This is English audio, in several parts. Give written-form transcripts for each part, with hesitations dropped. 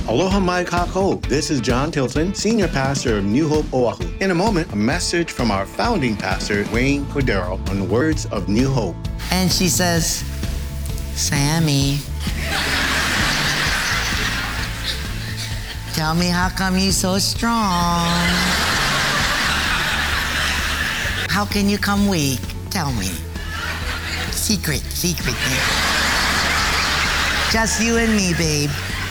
Aloha mai kākou. This is John Tilton, Senior Pastor of New Hope, Oahu. In a moment, a message from our founding pastor, Wayne Cordero, on Words of New Hope. And she says, Sammy, tell me how come you so strong? How can you come weak? Tell me. Secret. Just you and me, babe.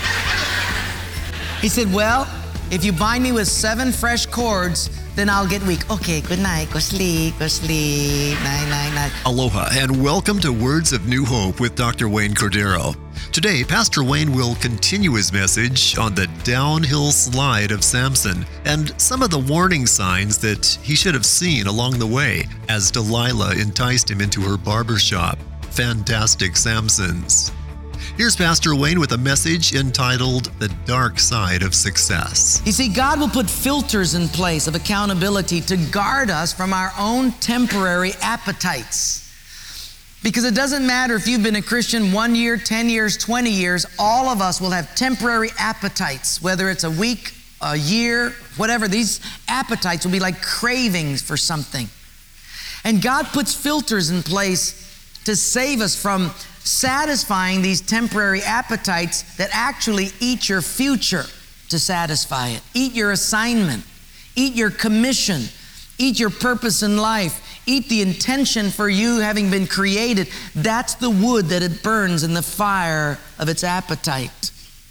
He said, well, if you bind me with 7 fresh cords, then I'll get weak. Okay, good night. Go sleep. Night. Aloha, and welcome to Words of New Hope with Dr. Wayne Cordero. Today, Pastor Wayne will continue his message on the downhill slide of Samson and some of the warning signs that he should have seen along the way as Delilah enticed him into her barbershop. Fantastic Samsons. Here's Pastor Wayne with a message entitled The Dark Side of Success. You see, God will put filters in place of accountability to guard us from our own temporary appetites. Because it doesn't matter if you've been a Christian 1 year, 10 years, 20 years, all of us will have temporary appetites, whether it's a week, a year, whatever. These appetites will be like cravings for something. And God puts filters in place to save us from satisfying these temporary appetites that actually eat your future to satisfy it. Eat your assignment, eat your commission, eat your purpose in life, eat the intention for you having been created. That's the wood that it burns in the fire of its appetite.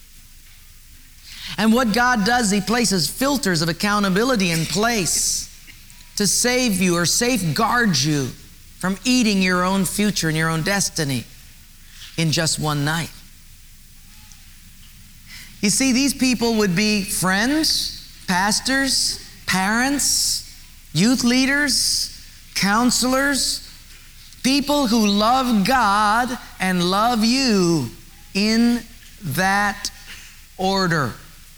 And what God does, He places filters of accountability in place to save you or safeguard you from eating your own future and your own destiny in just one night. You see, these people would be friends, pastors, parents, youth leaders, counselors, people who love God and love you in that order.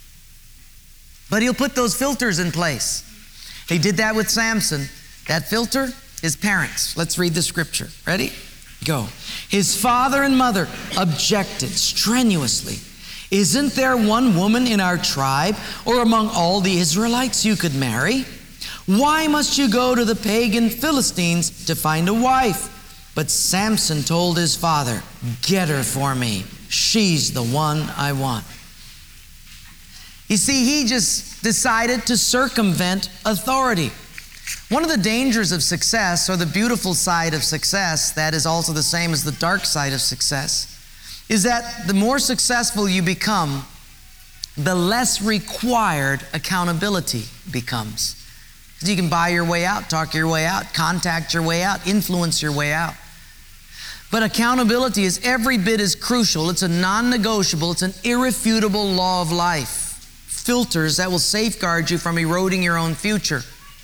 But He'll put those filters in place. He did that with Samson. That filter is parents. Let's read the scripture. Ready? Go. His father and mother objected strenuously. Isn't there one woman in our tribe or among all the Israelites you could marry? Why must you go to the pagan Philistines to find a wife? But Samson told his father, get her for me. She's the one I want. You see, he just decided to circumvent authority. One of the dangers of success, or the beautiful side of success, that is also the same as the dark side of success, is that the more successful you become, the less required accountability becomes. Because you can buy your way out, talk your way out, contact your way out, influence your way out. But accountability is every bit as crucial. It's a non-negotiable, it's an irrefutable law of life. Filters that will safeguard you from eroding your own future.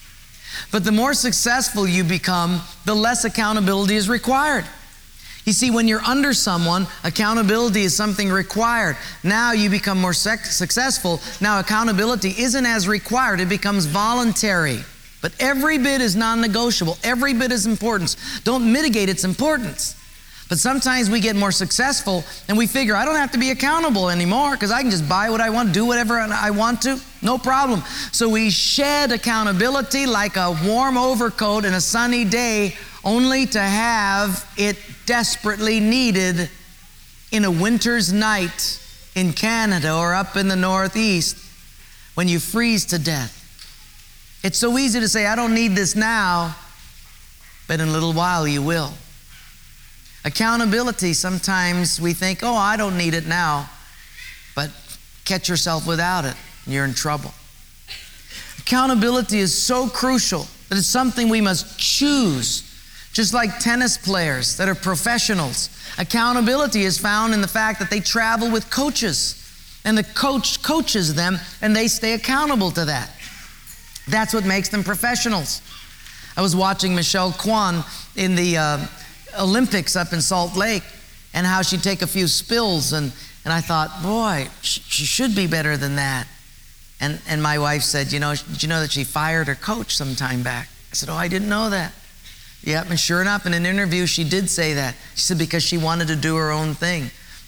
But the more successful you become, the less accountability is required. You see, when you're under someone, accountability is something required. Now you become more successful. Now accountability isn't as required. It becomes voluntary. But every bit is non-negotiable. Every bit is important. Don't mitigate its importance. But sometimes we get more successful and we figure, I don't have to be accountable anymore because I can just buy what I want, do whatever I want to, no problem. So we shed accountability like a warm overcoat in a sunny day, only to have it desperately needed in a winter's night in Canada or up in the Northeast when you freeze to death. It's so easy to say, I don't need this now, but in a little while you will. Accountability, sometimes we think, oh, I don't need it now, but catch yourself without it, and you're in trouble. Accountability is so crucial that it's something we must choose. Just like tennis players that are professionals, accountability is found in the fact that they travel with coaches, and the coach coaches them, and they stay accountable to that. That's what makes them professionals. I was watching Michelle Kwan in the Olympics up in Salt Lake, and how she'd take a few spills, and I thought, boy, she should be better than that. And my wife said, did you know that she fired her coach some time back? I said, oh, I didn't know that. Yep, and sure enough, in an interview, she did say that. She said because she wanted to do her own thing.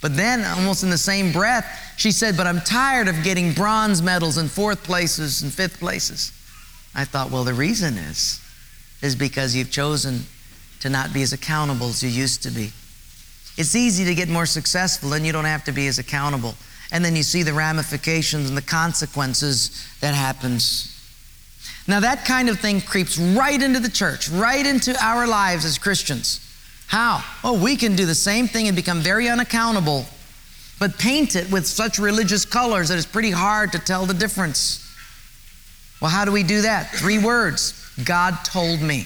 But then, almost in the same breath, she said, but I'm tired of getting bronze medals and 4th places and 5th places. I thought, well, the reason is because you've chosen to not be as accountable as you used to be. It's easy to get more successful and you don't have to be as accountable. And then you see the ramifications and the consequences that happens. Now that kind of thing creeps right into the church, right into our lives as Christians. How? Oh, we can do the same thing and become very unaccountable, but paint it with such religious colors that it's pretty hard to tell the difference. Well, how do we do that? 3 words. God told me.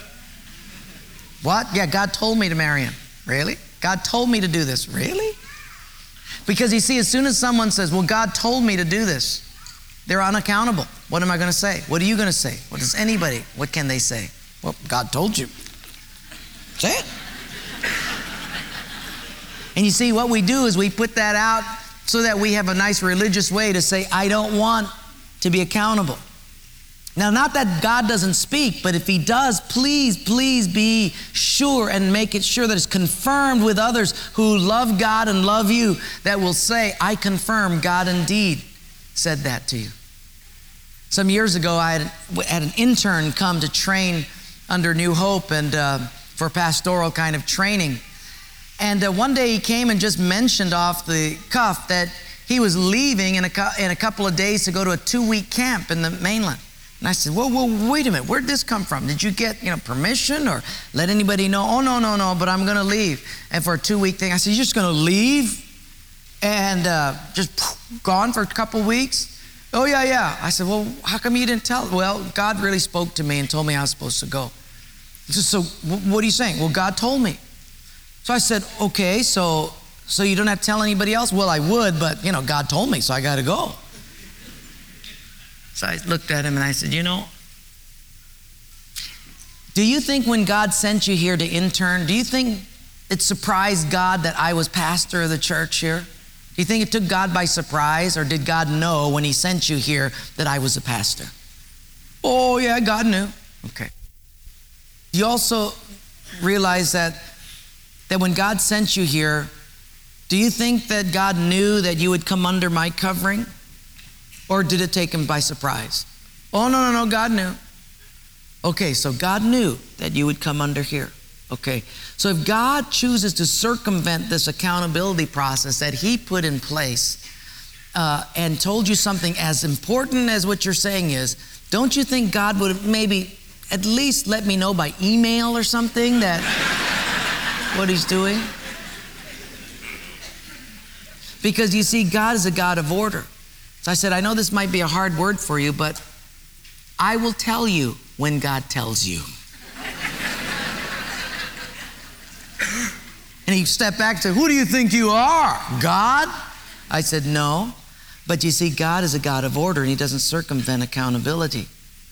What? Yeah, God told me to marry him. Really? God told me to do this. Really? Because you see, as soon as someone says, well, God told me to do this, they're unaccountable. What am I going to say? What are you going to say? What does anybody, what can they say? Well, God told you. Say it. And you see, what we do is we put that out so that we have a nice religious way to say, I don't want to be accountable. Now, not that God doesn't speak, but if he does, please be sure and make it sure that it's confirmed with others who love God and love you, that will say, I confirm God indeed said that to you. Some years ago, I had an intern come to train under New Hope and for pastoral kind of training. And one day he came and just mentioned off the cuff that he was leaving in a couple of days to go to a 2-week camp in the mainland. And I said, whoa, wait a minute. Where'd this come from? Did you get, permission or let anybody know? Oh, no, but I'm going to leave. And for a 2-week thing, I said, you're just going to leave and just gone for a couple of weeks? Oh, yeah. I said, well, how come you didn't tell? Well, God really spoke to me and told me I was supposed to go. He said, so what are you saying? Well, God told me. So I said, okay, so you don't have to tell anybody else? Well, I would, but, God told me, so I got to go. So I looked at him and I said, do you think when God sent you here to intern, do you think it surprised God that I was pastor of the church here? Do you think it took God by surprise, or did God know when he sent you here that I was a pastor? Oh, yeah, God knew. Okay. You also realize that when God sent you here, do you think that God knew that you would come under my covering? Or did it take him by surprise? Oh, no, God knew. Okay, so God knew that you would come under here. Okay, so if God chooses to circumvent this accountability process that he put in place and told you something as important as what you're saying is, don't you think God would maybe at least let me know by email or something that what he's doing? Because you see, God is a God of order. So I said, I know this might be a hard word for you, but I will tell you when God tells you. And he stepped back and said, who do you think you are, God? I said, no. But you see, God is a God of order and he doesn't circumvent accountability.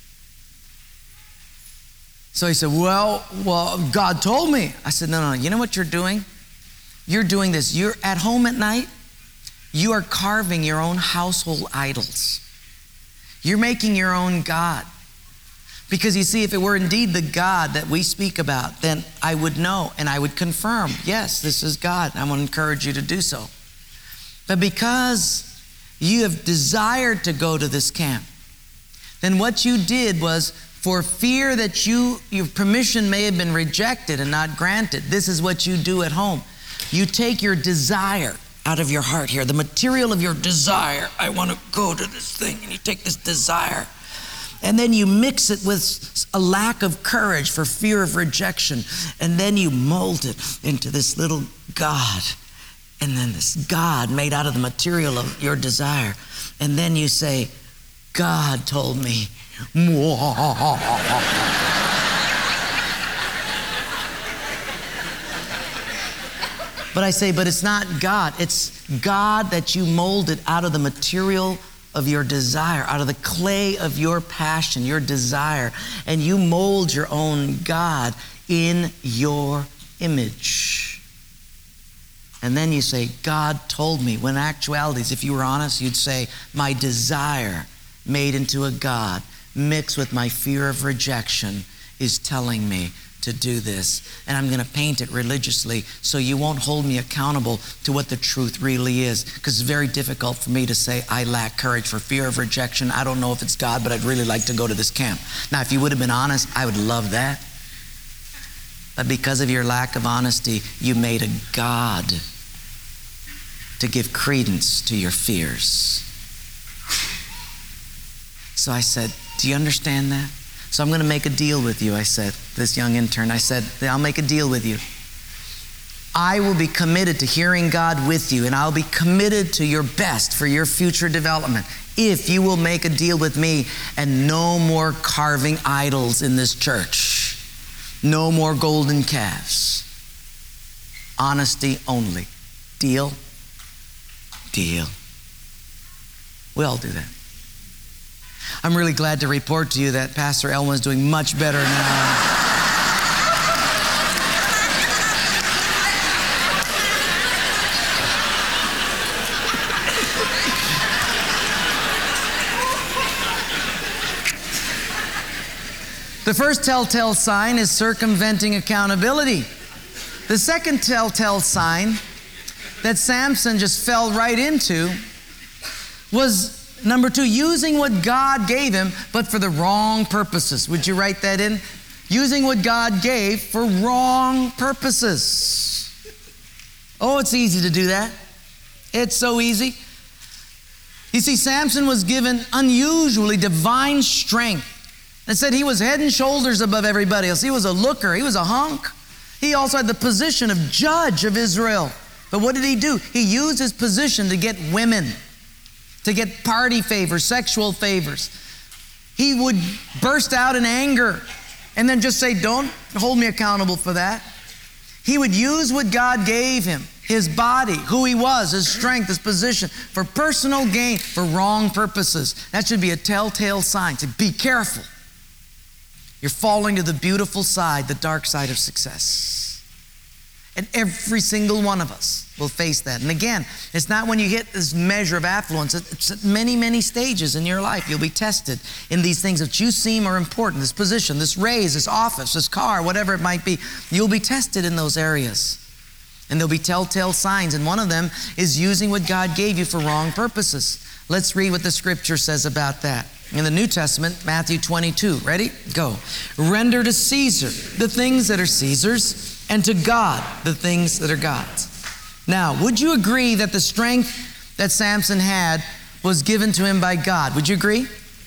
So he said, well, God told me. I said, no. You know what you're doing? You're doing this. You're at home at night. You are carving your own household idols. You're making your own God. Because you see, if it were indeed the God that we speak about, then I would know and I would confirm, yes, this is God. I want to encourage you to do so. But because you have desired to go to this camp, then what you did was, for fear that your permission may have been rejected and not granted, this is what you do at home. You take your desire out of your heart here, the material of your desire. I want to go to this thing, and you take this desire, and then you mix it with a lack of courage for fear of rejection, and then you mold it into this little God, and then this God made out of the material of your desire, and then you say, God told me. But I say, but it's not God. It's God that you molded out of the material of your desire, out of the clay of your passion, your desire. And you mold your own God in your image. And then you say, God told me. When in actuality, if you were honest, you'd say, my desire made into a God mixed with my fear of rejection is telling me to do this, and I'm going to paint it religiously so you won't hold me accountable to what the truth really is, because it's very difficult for me to say I lack courage for fear of rejection. I don't know if it's God, but I'd really like to go to this camp. Now, if you would have been honest, I would love that. But because of your lack of honesty, you made a God to give credence to your fears. So I said, do you understand that? So I'm going to make a deal with you, I said, this young intern. I said, I'll make a deal with you. I will be committed to hearing God with you, and I'll be committed to your best for your future development if you will make a deal with me and no more carving idols in this church. No more golden calves. Honesty only. Deal? Deal. We all do that. I'm really glad to report to you that Pastor Elwin is doing much better now. The first telltale sign is circumventing accountability. The second telltale sign that Samson just fell right into was number 2, using what God gave him, but for the wrong purposes. Would you write that in? Using what God gave for wrong purposes. Oh, it's easy to do that. It's so easy. You see, Samson was given unusually divine strength. It said he was head and shoulders above everybody else. He was a looker. He was a hunk. He also had the position of judge of Israel. But what did he do? He used his position to get women, to get party favors, sexual favors. He would burst out in anger and then just say, don't hold me accountable for that. He would use what God gave him, his body, who he was, his strength, his position, for personal gain, for wrong purposes. That should be a telltale sign. To be careful. You're falling to the beautiful side, the dark side of success. And every single one of us will face that. And again, it's not when you hit this measure of affluence. It's at many, many stages in your life. You'll be tested in these things that you seem are important. This position, this raise, this office, this car, whatever it might be. You'll be tested in those areas. And there'll be telltale signs. And one of them is using what God gave you for wrong purposes. Let's read what the scripture says about that. In the New Testament, Matthew 22. Ready? Go. Render to Caesar the things that are Caesar's, and to God the things that are God's. Now, would you agree that the strength that Samson had was given to him by God? Would you agree?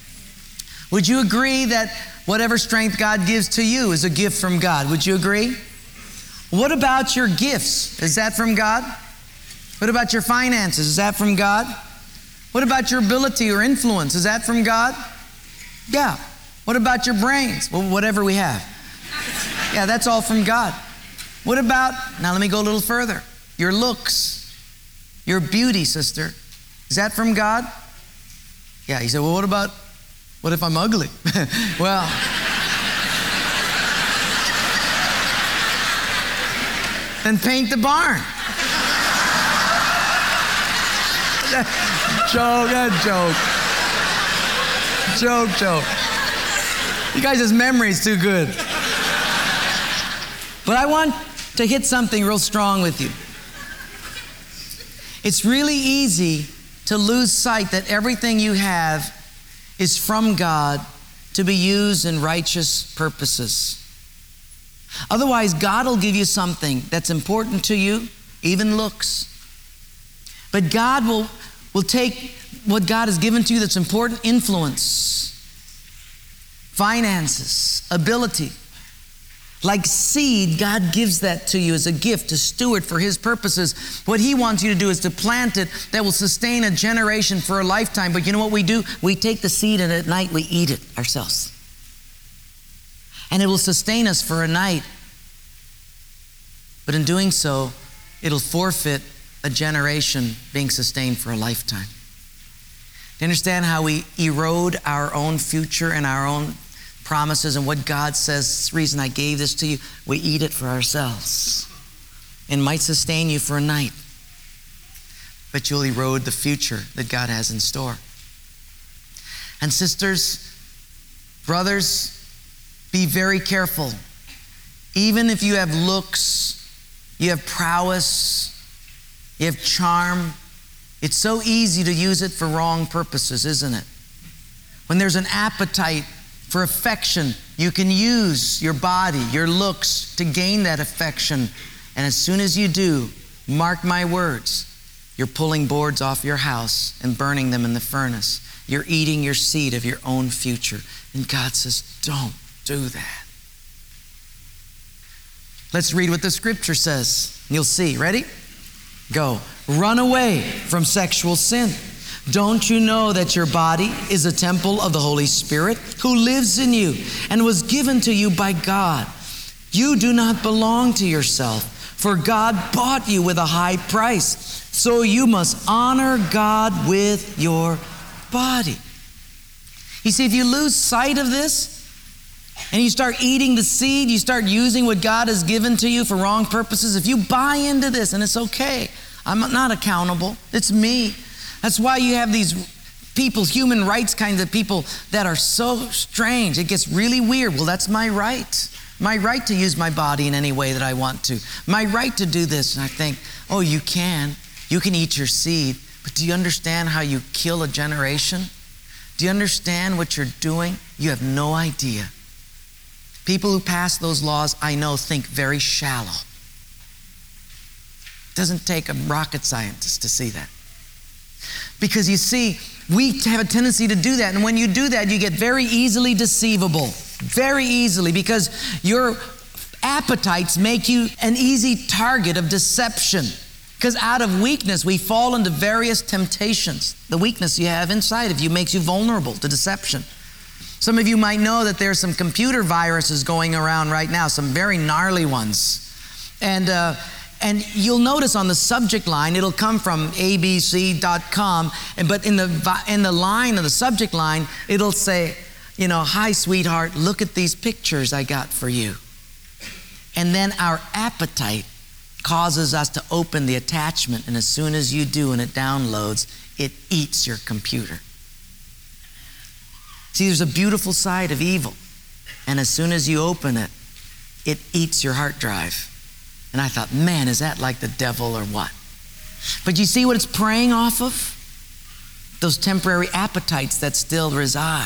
Would you agree that whatever strength God gives to you is a gift from God? Would you agree? What about your gifts? Is that from God? What about your finances? Is that from God? What about your ability or influence? Is that from God? Yeah. What about your brains? Well, whatever we have. Yeah, that's all from God. What about, now let me go a little further, your looks, your beauty, sister. Is that from God? Yeah, he said, well, what if I'm ugly? Well, then paint the barn. Joke. You guys' memory's too good. But I want to hit something real strong with you. It's really easy to lose sight that everything you have is from God to be used in righteous purposes. Otherwise, God will give you something that's important to you, even looks. But God will take what God has given to you that's important, influence, finances, ability. Like seed, God gives that to you as a gift to steward for His purposes. What He wants you to do is to plant it that will sustain a generation for a lifetime. But you know what we do? We take the seed and at night we eat it ourselves. And it will sustain us for a night. But in doing so, it'll forfeit a generation being sustained for a lifetime. Do you understand how we erode our own future and our own promises and what God says, the reason I gave this to you, we eat it for ourselves. It might sustain you for a night, but you'll erode the future that God has in store. And sisters, brothers, be very careful Even if you have looks, you have prowess, you have charm, it's so easy to use it for wrong purposes, isn't it? When there's an appetite for affection, you can use your body, your looks to gain that affection. And as soon as you do, mark my words, you're pulling boards off your house and burning them in the furnace. You're eating your seed of your own future. And God says, don't do that. Let's read what the scripture says. You'll see. Ready? Go. Run away from sexual sin. Don't you know that your body is a temple of the Holy Spirit who lives in you and was given to you by God? You do not belong to yourself, for God bought you with a high price. So you must honor God with your body. You see, if you lose sight of this and you start eating the seed, you start using what God has given to you for wrong purposes, if you buy into this, and it's okay, I'm not accountable, it's me. That's why you have these people, human rights kinds of people that are so strange. It gets really weird. Well, that's my right. My right to use my body in any way that I want to. My right to do this. And I think, oh, you can. You can eat your seed. But do you understand how you kill a generation? Do you understand what you're doing? You have no idea. People who pass those laws, I know, think very shallow. It doesn't take a rocket scientist to see that. Because you see, we have a tendency to do that. And when you do that, you get very easily deceivable. Very easily, because your appetites make you an easy target of deception. Because out of weakness, we fall into various temptations. The weakness you have inside of you makes you vulnerable to deception. Some of you might know that there's some computer viruses going around right now, some very gnarly ones. And you'll notice on the subject line, it'll come from abc.com, but in the line of the subject line, it'll say, you know, hi, sweetheart, look at these pictures I got for you. And then our appetite causes us to open the attachment, and as soon as you do and it downloads, it eats your computer. See, there's a beautiful side of evil, and as soon as you open it, it eats your hard drive. And I thought, man, is that like the devil or what? But you see what it's preying off of? Those temporary appetites that still reside.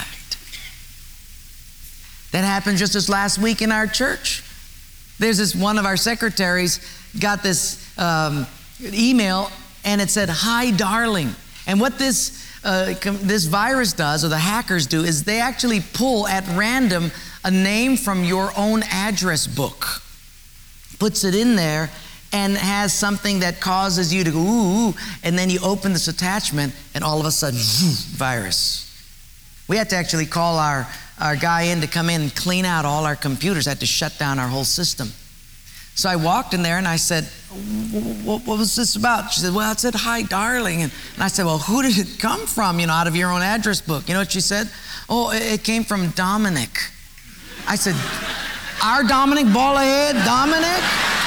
That happened just this last week in our church. There's this one of our secretaries got this email, and it said, hi, darling. And what this virus does, or the hackers do, is they actually pull at random a name from your own address book, puts it in there, and has something that causes you to go, ooh, and then you open this attachment, and all of a sudden, virus. We had to actually call our guy in to come in and clean out all our computers. Had to shut down our whole system. So I walked in there and I said, what was this about? She said, well, it said, hi, darling. And I said, well, who did it come from, out of your own address book? You know what she said? Oh, it came from Dominic. I said, our Dominic, bald head, Dominic?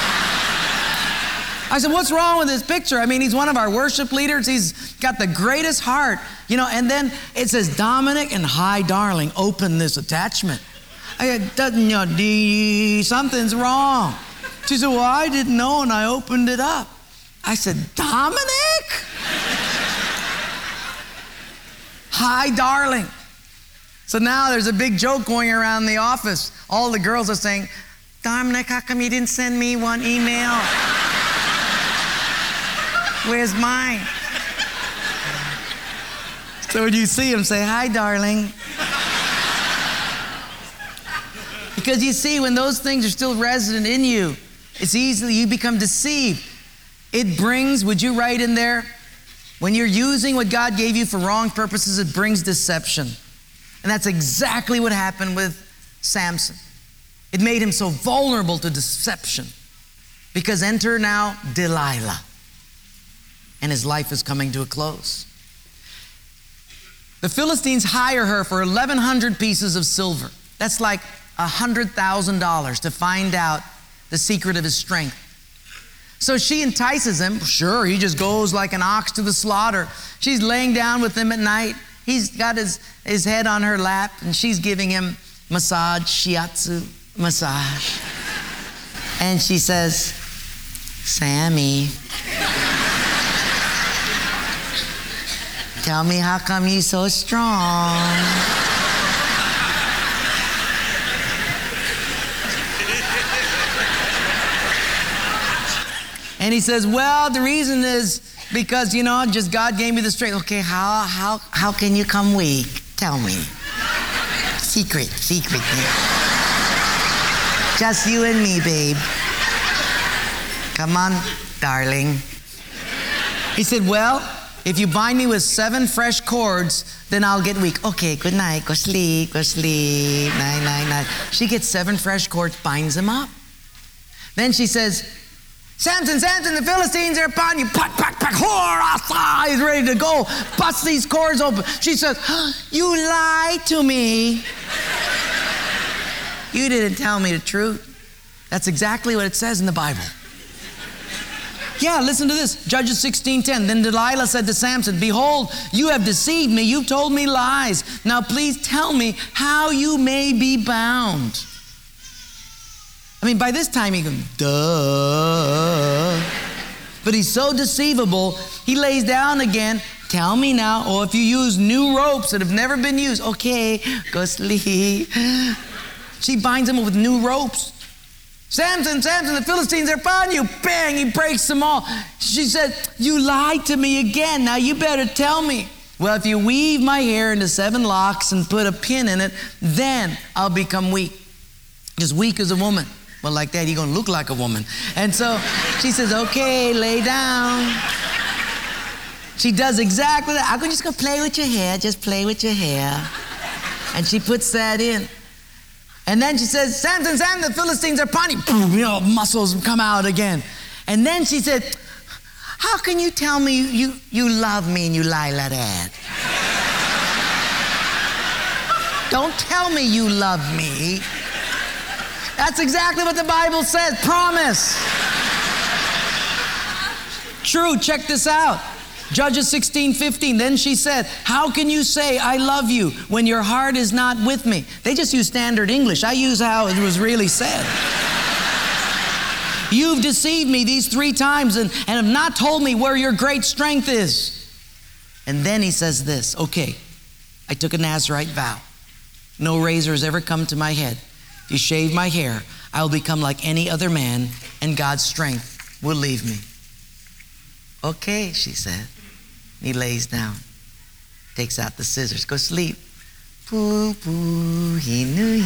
I said, what's wrong with this picture? I mean, he's one of our worship leaders. He's got the greatest heart, and then it says Dominic and hi, darling, open this attachment. I said, something's wrong. She said, well, I didn't know, and I opened it up. I said, Dominic? Hi, darling. So now there's a big joke going around the office. All the girls are saying, Dominic, how come you didn't send me one email? Where's mine? So when you see him, say, hi, darling. Because you see, when those things are still resident in you, it's easily, you become deceived. It brings, would you write in there, when you're using what God gave you for wrong purposes, it brings deception. And that's exactly what happened with Samson. It made him so vulnerable to deception. Because enter now Delilah. And his life is coming to a close. The Philistines hire her for 1,100 pieces of silver. That's like $100,000 to find out the secret of his strength. So she entices him. Sure, he just goes like an ox to the slaughter. She's laying down with him at night. He's got his head on her lap, and she's giving him massage, shiatsu massage. And she says, Sammy, tell me how come you so strong? And he says, well, the reason is because, just God gave me the strength. Okay, how can you come weak? Tell me. Secret. Just you and me, babe. Come on, darling. He said, well, if you bind me with 7 fresh cords, then I'll get weak. Okay, good night. Go sleep. Night. She gets 7 fresh cords, binds them up. Then she says, Samson, the Philistines are upon you. Pack. He's ready to go. Bust these cords open. She says, you lied to me. You didn't tell me the truth. That's exactly what it says in the Bible. Yeah, listen to this. Judges 16:10. Then Delilah said to Samson, behold, you have deceived me. You've told me lies. Now please tell me how you may be bound. By this time he goes, duh. But he's so deceivable, he lays down again. Tell me now. Or if you use new ropes that have never been used. Okay, go sleep. She binds him with new ropes. Samson, the Philistines are upon you. Bang, he breaks them all. She said, you lied to me again. Now you better tell me. Well, if you weave my hair into 7 locks and put a pin in it, then I'll become weak. Just weak as a woman. Well, like that, you're going to look like a woman. And so she says, okay, lay down. She does exactly that. I'm just going to play with your hair. Just play with your hair. And she puts that in. And then she says, Samson, the Philistines are upon you. Boom, muscles come out again. And then she said, how can you tell me you love me and you lie like that? Don't tell me you love me. That's exactly what the Bible says. Promise. True, check this out. Judges 16:15. Then she said, how can you say I love you when your heart is not with me? They just use standard English. I use how it was really said. You've deceived me these 3 times and have not told me where your great strength is. And then he says this, okay, I took a Nazirite vow. No razor has ever come to my head. If you shave my hair, I will become like any other man, and God's strength will leave me. Okay, she said. He lays down, takes out the scissors. Go sleep. Poo, poo, he knew.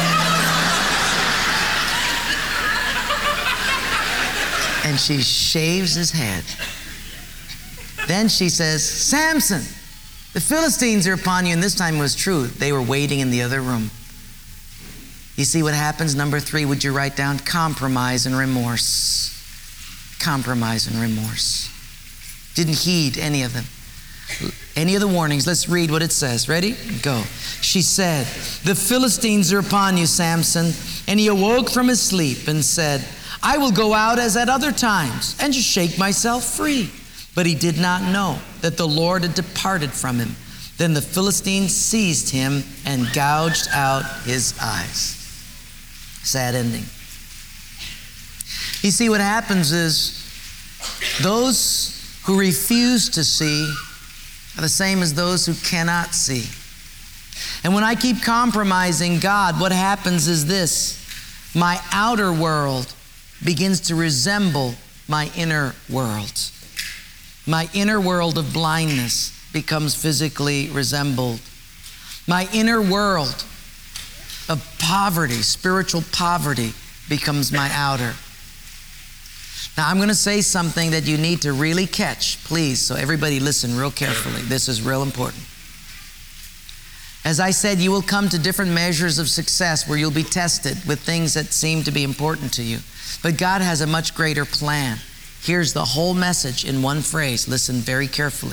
And she shaves his head. Then she says, Samson, the Philistines are upon you. And this time it was true. They were waiting in the other room. You see what happens? Number 3, would you write down? Compromise and remorse. Compromise and remorse. Didn't heed any of them. Any of the warnings. Let's read what it says. Ready? Go. She said, the Philistines are upon you, Samson. And he awoke from his sleep and said, I will go out as at other times and just shake myself free. But he did not know that the Lord had departed from him. Then the Philistines seized him and gouged out his eyes. Sad ending. You see, what happens is those who refuse to see are the same as those who cannot see. And when I keep compromising God, what happens is this. My outer world begins to resemble my inner world. My inner world of blindness becomes physically resembled. My inner world of poverty, spiritual poverty, becomes my outer. Now, I'm going to say something that you need to really catch, please. So everybody listen real carefully. This is real important. As I said, you will come to different measures of success where you'll be tested with things that seem to be important to you. But God has a much greater plan. Here's the whole message in one phrase. Listen very carefully.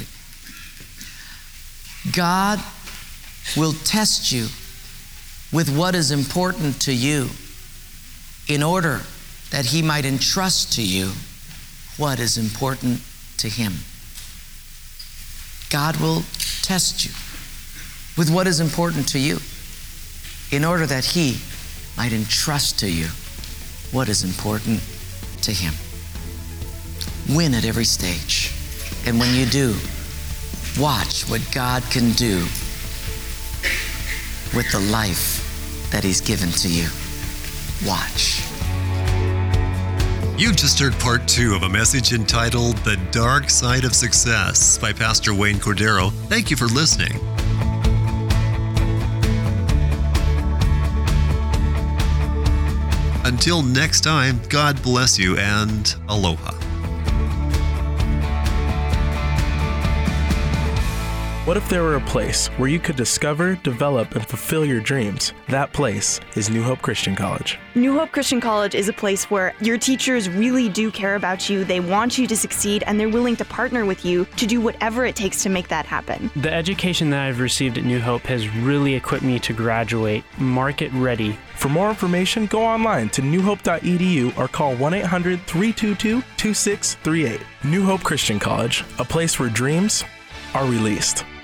God will test you with what is important to you in order that He might entrust to you what is important to Him. God will test you with what is important to you in order that He might entrust to you what is important to Him. Win at every stage. And when you do, watch what God can do with the life that He's given to you. Watch. You've just heard part 2 of a message entitled The Dark Side of Success by Pastor Wayne Cordero. Thank you for listening. Until next time, God bless you and aloha. What if there were a place where you could discover, develop, and fulfill your dreams? That place is New Hope Christian College. New Hope Christian College is a place where your teachers really do care about you, they want you to succeed, and they're willing to partner with you to do whatever it takes to make that happen. The education that I've received at New Hope has really equipped me to graduate market ready. For more information, go online to newhope.edu or call 1-800-322-2638. New Hope Christian College, a place where dreams are released.